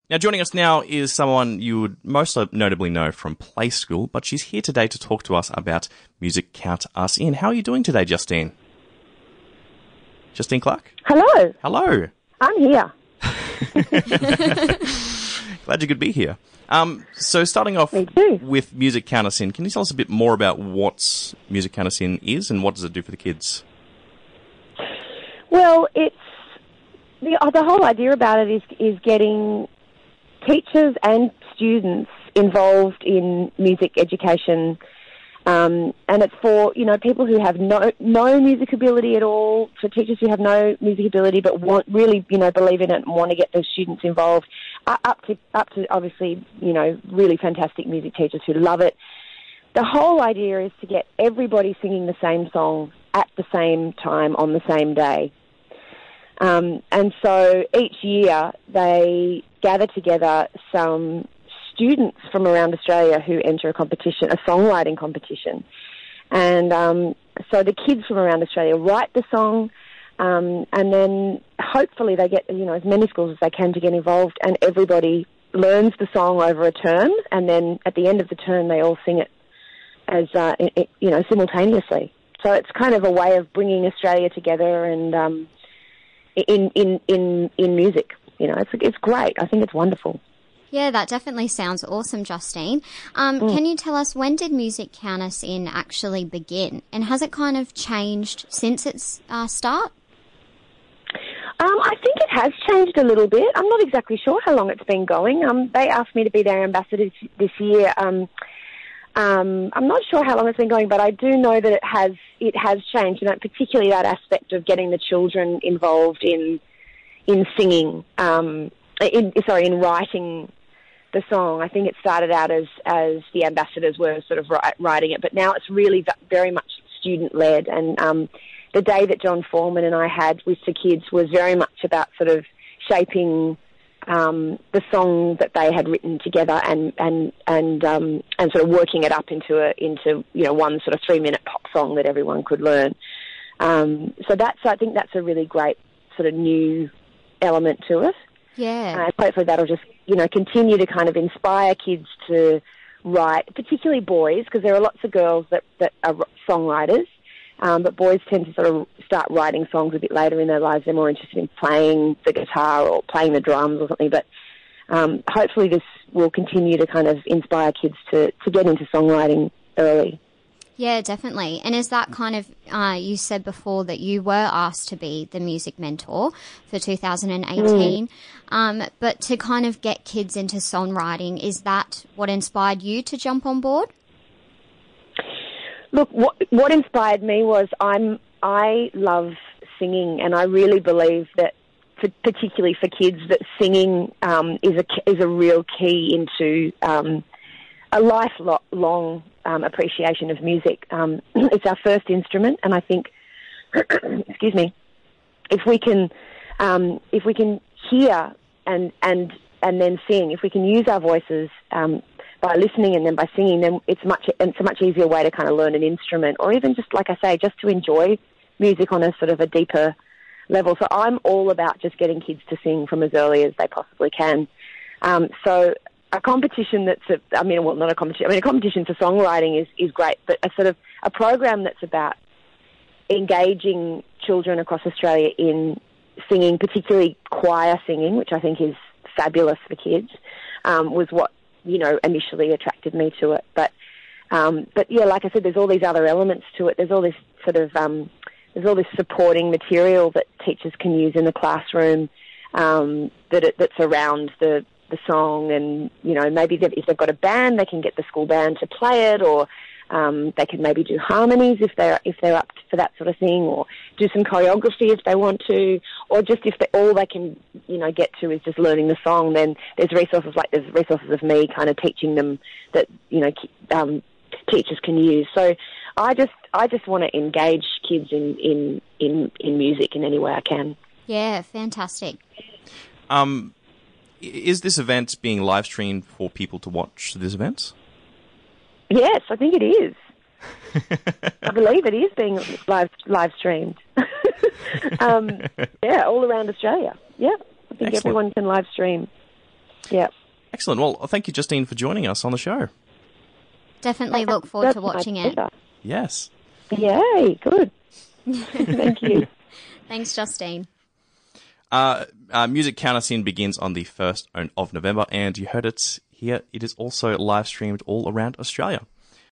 Now, joining us now is someone you would most notably know from Play School, but she's here today to talk to us about Music Count Us In. How are you doing today, Justine? Justine Clark? Hello. Hello. I'm here. Glad you could be here. So starting off with Music Count Us In, can you tell us a bit more about what Music Count Us In is and what does it do for the kids? Well, it's the whole idea about it is getting teachers and students involved in music education, and it's for people who have no music ability at all, for teachers who have no music ability but really believe in it and want to get those students involved, up to obviously really fantastic music teachers who love it. The whole idea is to get everybody singing the same song at the same time on the same day. And so each year they gather together some students from around Australia who enter a competition, a songwriting competition. And so the kids from around Australia write the song, and then hopefully they get as many schools as they can to get involved, and everybody learns the song over a term, and then at the end of the term they all sing it as simultaneously. So it's kind of a way of bringing Australia together and in music. It's great. I think it's wonderful. Yeah, that definitely sounds awesome, Justine. Can you tell us, when did Music Count Us In actually begin? And has it kind of changed since its start? I think it has changed a little bit. I'm not exactly sure how long it's been going. They asked me to be their ambassador this year. I'm not sure how long it's been going, but I do know that it has changed, particularly that aspect of getting the children involved in singing, in writing the song. I think it started out as the ambassadors were sort of writing it, but now it's really very much student-led. And the day that John Foreman and I had with the kids was very much about sort of shaping the song that they had written together and sort of working it up into one sort of 3-minute pop song that everyone could learn. So I think that's a really great sort of new element to it. Yeah. Hopefully that'll just continue to kind of inspire kids to write, particularly boys, because there are lots of girls that are songwriters. But boys tend to sort of start writing songs a bit later in their lives. They're more interested in playing the guitar or playing the drums or something. But hopefully this will continue to kind of inspire kids to get into songwriting early. Yeah, definitely. And is that kind of, you said before that you were asked to be the music mentor for 2018, but to kind of get kids into songwriting, is that what inspired you to jump on board? Look, what inspired me was I love singing, and I really believe that, particularly for kids, that singing is a real key into a lifelong appreciation of music. It's our first instrument, and I think, excuse me, if we can hear and then sing, if we can use our voices by listening and then by singing, then it's a much easier way to kind of learn an instrument, or even just, like I say, just to enjoy music on a sort of a deeper level. So I'm all about just getting kids to sing from as early as they possibly can. So a competition not a competition. A competition for songwriting is great, but a sort of a program that's about engaging children across Australia in singing, particularly choir singing, which I think is fabulous for kids, was what initially attracted me to it. But yeah, like I said, there's all these other elements to it. There's all this sort of there's all this supporting material that teachers can use in the classroom that's around the song, and maybe if they've got a band, they can get the school band to play it, or they can maybe do harmonies if they're up for that sort of thing, or do some choreography if they want to, or just if all they can get to is just learning the song. Then there's resources of me kind of teaching them that teachers can use. So I just want to engage kids in music in any way I can. Yeah, fantastic. Is this event being live streamed for people to watch this event? Yes, I think it is. I believe it is being live streamed. Yeah, all around Australia. Yeah, I think Excellent. Everyone can live stream. Yeah. Excellent. Well, thank you, Justine, for joining us on the show. Definitely look forward to watching it. Yes. Yay, good. Thank you. Thanks, Justine. Music Count Us In begins on the 1st of November, and you heard it here. It is also live streamed all around Australia.